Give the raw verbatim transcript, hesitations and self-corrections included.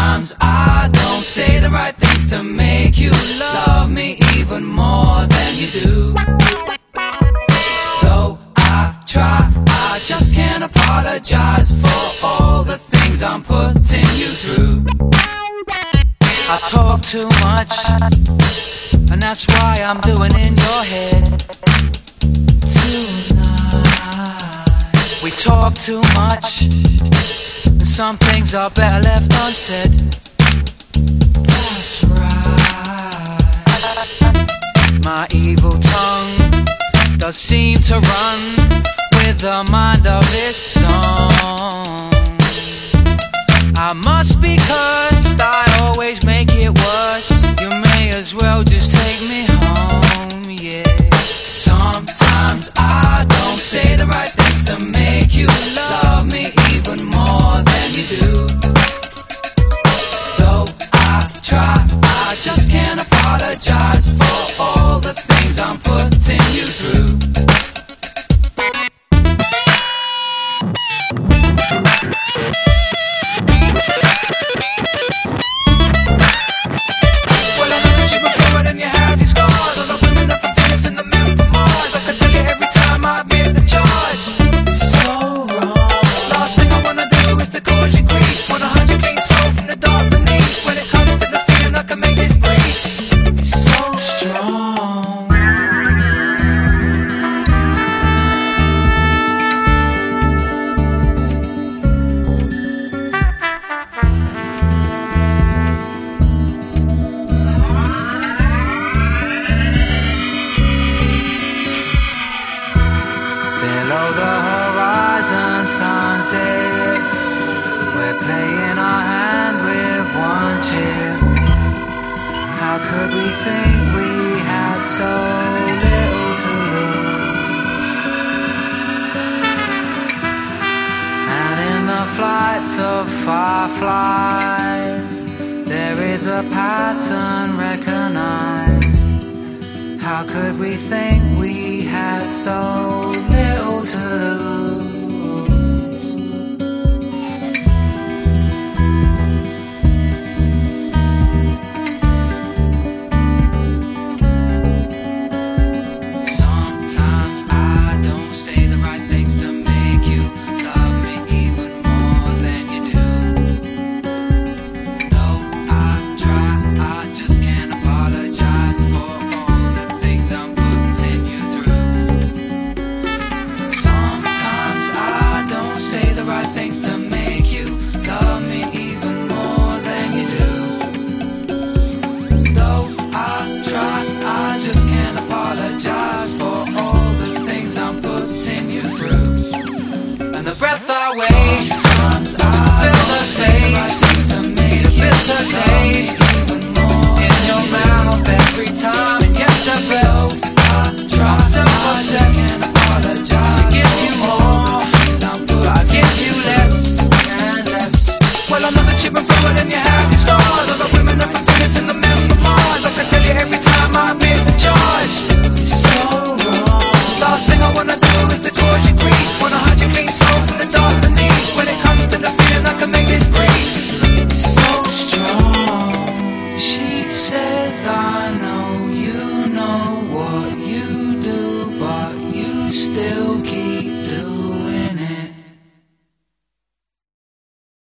Sometimes I don't say the right things to make you love me even more than you do. Though I try, I just can't apologize for all the things I'm putting you through. I talk too much, and that's why I'm doing in your head tonight. We talk too much, and some things are better left unsaid. That's right. My evil tongue does seem to run with the mind of this song. I must be cursed, I always make it worse. You may as well just take me home, yeah. Sometimes I don't say the right things to make you love me even more than you do. Though I try, I just can't apologize for all the things I'm putting you through. Below the horizon, sun's dead. We're playing our hand with one chip. How could we think we had so little to lose? And in the flights of fireflies, there is a pattern recognized. How could we think we had so little to lose? Sometimes I don't say the right things to make you love me even more than you do. Though I try, I just can't apologize for all the things I'm putting you through. Sometimes I don't say the right things to make you love me even more than you do. Though I try, I just can't apologize for all the things I'm putting you through. And the breath I waste, sometimes I fill the space, to make a bitter taste in your mouth every time. And yes, I best I try simple steps to give you more, but I give you less and less. Well, I know that you've been through it and you have your scars. All the women are from Venus and the men from Mars. Like I tell you every time I admit the charge, it's so wrong. Last thing I wanna do is to cause you grief. Wanna hide your clean soul from the dark beneath. When it comes to the feeling, I can make this brief. It's so strong. She says I know you know what you do, but you still keep